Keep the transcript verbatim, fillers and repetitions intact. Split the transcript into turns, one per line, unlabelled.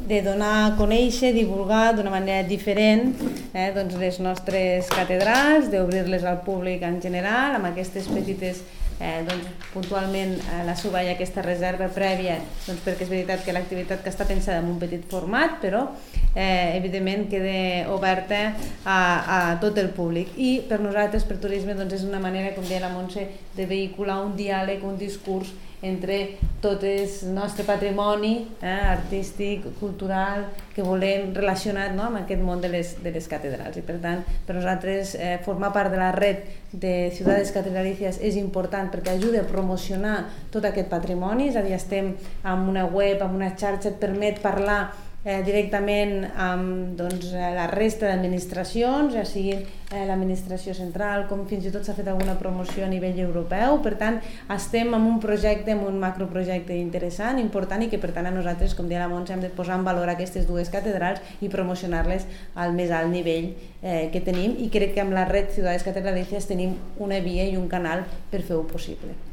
de donar a conèixer, divulgar d'una manera diferent eh, doncs les nostres catedrals, d'obrir-les al públic en general, amb aquestes petites Eh, doncs, puntualment eh, la SUBA hi ha aquesta reserva prèvia doncs, perquè és veritat que l'activitat que està pensada en un petit format però eh, evidentment queda oberta a, a tot el públic i per nosaltres, per turisme, doncs, és una manera, com deia la Montse, de vehicular un diàleg, un discurs entre tot el nostre patrimoni eh, artístic, cultural que volem relacionat no, amb aquest món de les, de les catedrals i per tant per nosaltres eh, formar part de la red de ciutats catedralícies és important perquè ajuda a promocionar tot aquest patrimoni, és a dir, estem amb una web, amb una xarxa, et permet parlar Eh, directament amb doncs, la resta d'administracions, ja sigui eh, l'administració central, com fins i tot s'ha fet alguna promoció a nivell europeu. Per tant, estem en un projecte, en un macroprojecte interessant, important i que per tant a nosaltres, com deia la Montse, hem de posar en valor aquestes dues catedrals i promocionar-les al més alt nivell eh, que tenim i crec que amb la red Ciudades Catedralicias tenim una via i un canal per fer-ho possible.